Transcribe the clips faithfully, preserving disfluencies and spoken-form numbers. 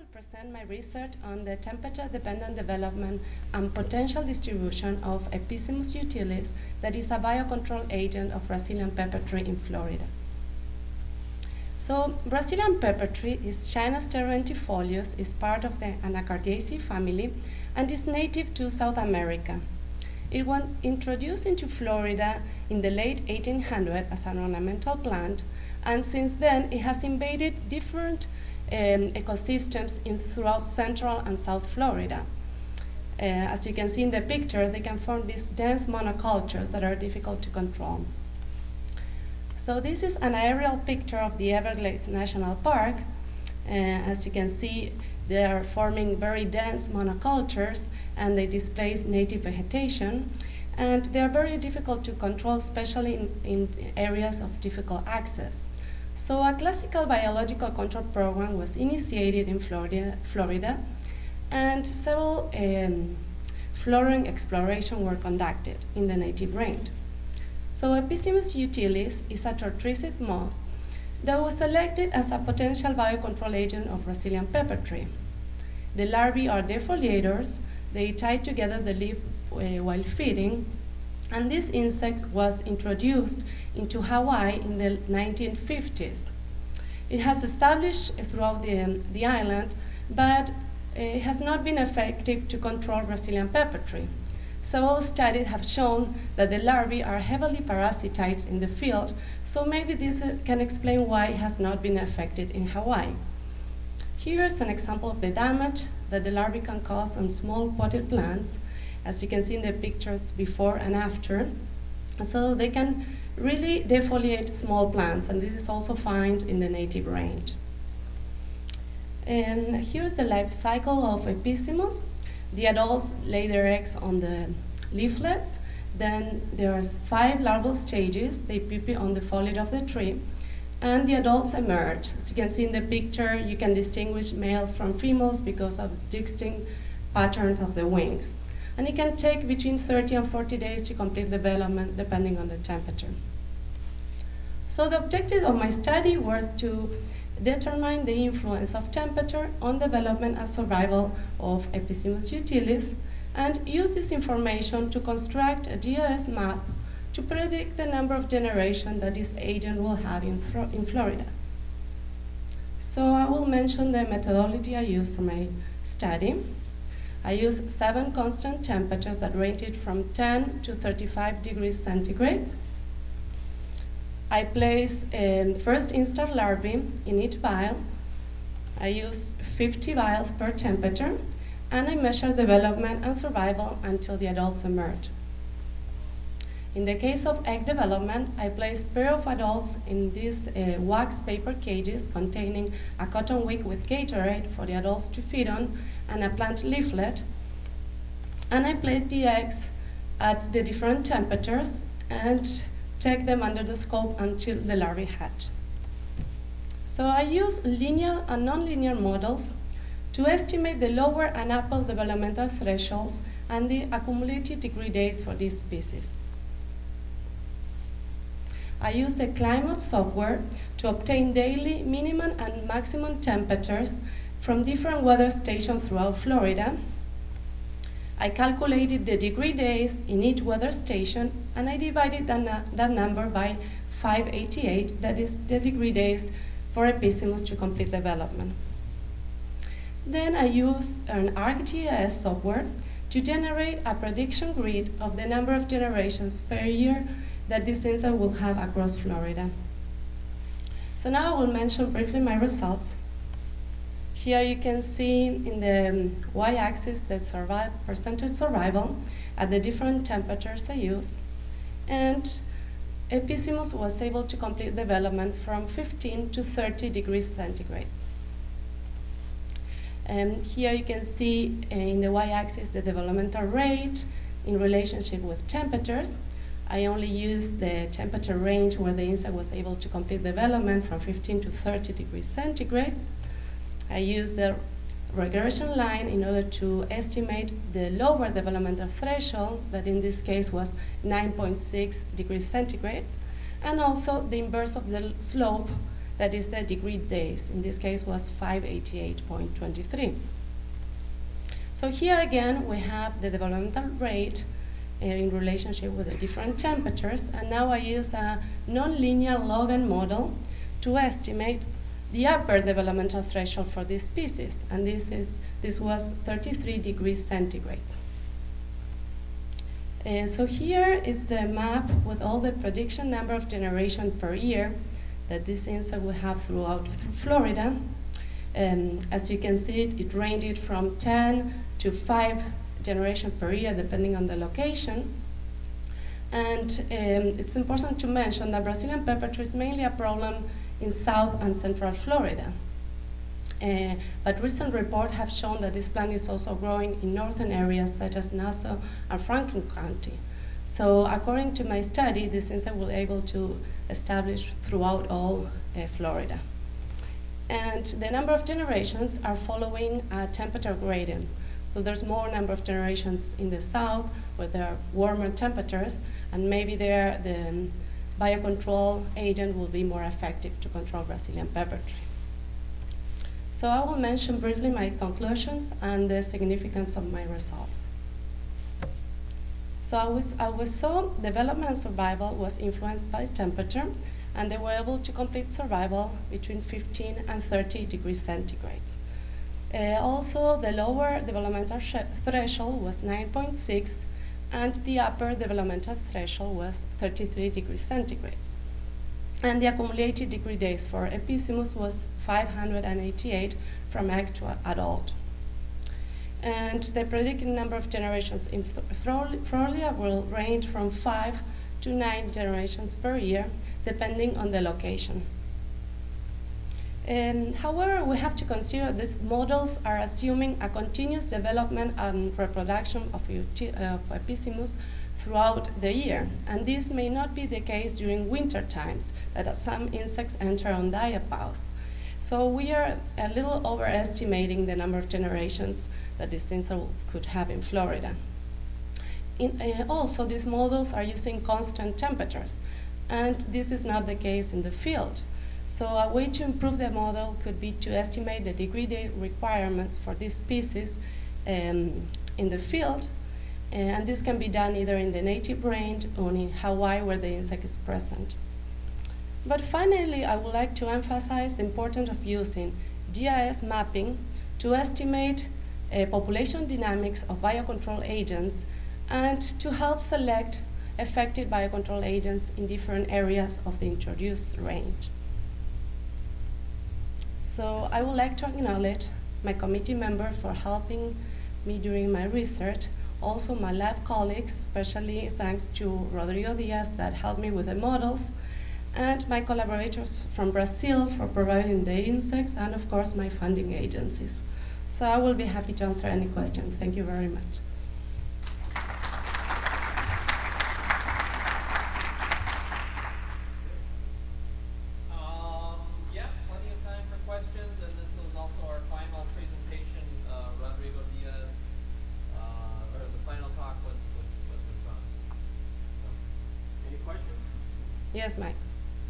present my research on the temperature-dependent development and potential distribution of Episemus utilis, that is a biocontrol agent of Brazilian pepper tree in Florida. So, Brazilian pepper tree is Chinus steroentifolius, is part of the Anacardiaceae family, and is native to South America. It was introduced into Florida in the late eighteen hundreds as an ornamental plant, and since then it has invaded different um, ecosystems in throughout Central and South Florida. Uh, as you can see in the picture, they can form these dense monocultures that are difficult to control. So this is an aerial picture of the Everglades National Park. Uh, as you can see, they are forming very dense monocultures, and they displace native vegetation, and they are very difficult to control, especially in, in areas of difficult access. So a classical biological control program was initiated in Florida, Florida and several um, flooring exploration were conducted in the native range. So Episemus utilis is a tortricid moss that was selected as a potential biocontrol agent of Brazilian pepper tree. The larvae are defoliators. They tie together the leaf uh, while feeding, and this insect was introduced into Hawaii in the nineteen fifties. It has established throughout the, um, the island, but it has not been effective to control Brazilian pepper tree. Several studies have shown that the larvae are heavily parasitized in the field, so maybe this uh, can explain why it has not been effective in Hawaii. Here is an example of the damage that the larvae can cause on small potted plants, as you can see in the pictures before and after. So they can really defoliate small plants, and this is also found in the native range. And here's the life cycle of Episemus. The adults lay their eggs on the leaflets. Then there are five larval stages. They pupae on the foliage of the tree, and the adults emerge. As you can see in the picture, you can distinguish males from females because of distinct patterns of the wings. And it can take between thirty and forty days to complete development, depending on the temperature. So the objective of my study was to determine the influence of temperature on development and survival of Episemus utilis, and use this information to construct a G I S map to predict the number of generations that this agent will have in, in Florida. So I will mention the methodology I used for my study. I used seven constant temperatures that ranged from ten to thirty-five degrees centigrade. I placed um, first instar larvae in each vial. I used fifty vials per temperature, and I measured development and survival until the adults emerged. In the case of egg development, I placed pair of adults in these uh, wax paper cages containing a cotton wick with Gatorade for the adults to feed on and a plant leaflet. And I placed the eggs at the different temperatures and checked them under the scope until the larvae hatch. So I used linear and nonlinear models to estimate the lower and upper developmental thresholds and the accumulated degree days for this species. I used the climate software to obtain daily minimum and maximum temperatures from different weather stations throughout Florida. I calculated the degree days in each weather station, and I divided that, na that number by five hundred eighty-eight, that is the degree days for Episemus to complete development. Then I used an ArcGIS software to generate a prediction grid of the number of generations per year that this insect will have across Florida. So now I will mention briefly my results. Here you can see in the um, y-axis the survive, percentage survival at the different temperatures I used, and Episemus was able to complete development from fifteen to thirty degrees centigrade. And here you can see uh, in the y-axis the developmental rate in relationship with temperatures. I only used the temperature range where the insect was able to complete development from fifteen to thirty degrees centigrade. I used the regression line in order to estimate the lower developmental threshold, that in this case was nine point six degrees centigrade, and also the inverse of the slope that is the degree days. In this case was five eighty-eight point two three. So here again we have the developmental rate uh, in relationship with the different temperatures, and now I use a nonlinear log-n model to estimate the upper developmental threshold for this species, and this is this was thirty-three degrees centigrade. Uh, so here is the map with all the prediction number of generation per year that this insect will have throughout Florida. Um, as you can see, it, it ranged from ten to five generations per year, depending on the location. And um, it's important to mention that Brazilian pepper tree is mainly a problem in South and Central Florida. Uh, but recent reports have shown that this plant is also growing in northern areas such as Nassau and Franklin County. So according to my study, this insect will be able to establish throughout all uh, Florida. And the number of generations are following a temperature gradient. So there's more number of generations in the south where there are warmer temperatures, and maybe there the um, biocontrol agent will be more effective to control Brazilian pepper tree. So I will mention briefly my conclusions and the significance of my results. So I was, I was saw development and survival was influenced by temperature, and they were able to complete survival between fifteen and thirty degrees centigrade. Uh, also, the lower developmental threshold was nine point six, and the upper developmental threshold was thirty-three degrees centigrade. And the accumulated degree days for Epissimus was five hundred eighty-eight from egg to adult. And the predicted number of generations in Florida will range from five to nine generations per year, depending on the location. Um, however, we have to consider these models are assuming a continuous development and reproduction of, uh, of Epissimus throughout the year, and this may not be the case during winter times, that some insects enter on diapause. So we are a little overestimating the number of generations that this insect could have in Florida. In, uh, also, these models are using constant temperatures, and this is not the case in the field. So a way to improve the model could be to estimate the degree day requirements for this species um, in the field, uh, and this can be done either in the native range or in Hawaii where the insect is present. But finally, I would like to emphasize the importance of using G I S mapping to estimate uh, population dynamics of biocontrol agents and to help select effective biocontrol agents in different areas of the introduced range. So I would like to acknowledge my committee members for helping me during my research, also my lab colleagues, especially thanks to Rodrigo Diaz that helped me with the models, and my collaborators from Brazil for providing the insects, and of course my funding agencies. So I will be happy to answer any questions. Thank you very much. Um, yeah, plenty of time for questions, and this was also our final presentation. Uh, Rodrigo Diaz, uh, or the final talk was was, was with Ron. So, any questions? Yes, Mike.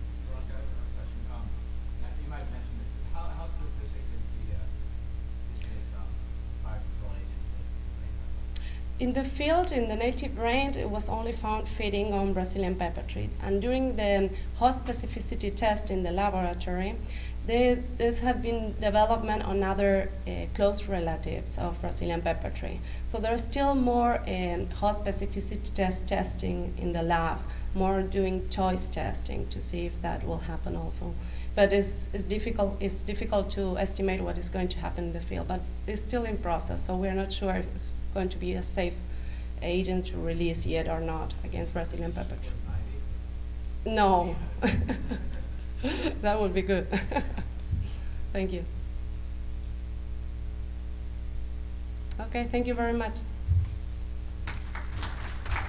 You might mention this. How, how specific is the uh, is, um, biocontrol agent? In the field, in the native range, it was only found feeding on Brazilian pepper tree. And during the host specificity test in the laboratory, there have been development on other uh, close relatives of Brazilian pepper tree. So there's still more um, host specificity test testing in the lab, more doing choice testing to see if that will happen also. But it's, it's difficult. It's difficult to estimate what is going to happen in the field. But it's still in process, so we're not sure if it's going to be a safe agent to release yet or not against Brazilian pepper tree. No, that would be good. Thank you. Okay, thank you very much.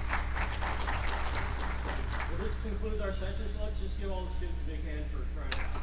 Well, this concludes our session, so let's just give all the students a big hand for trying to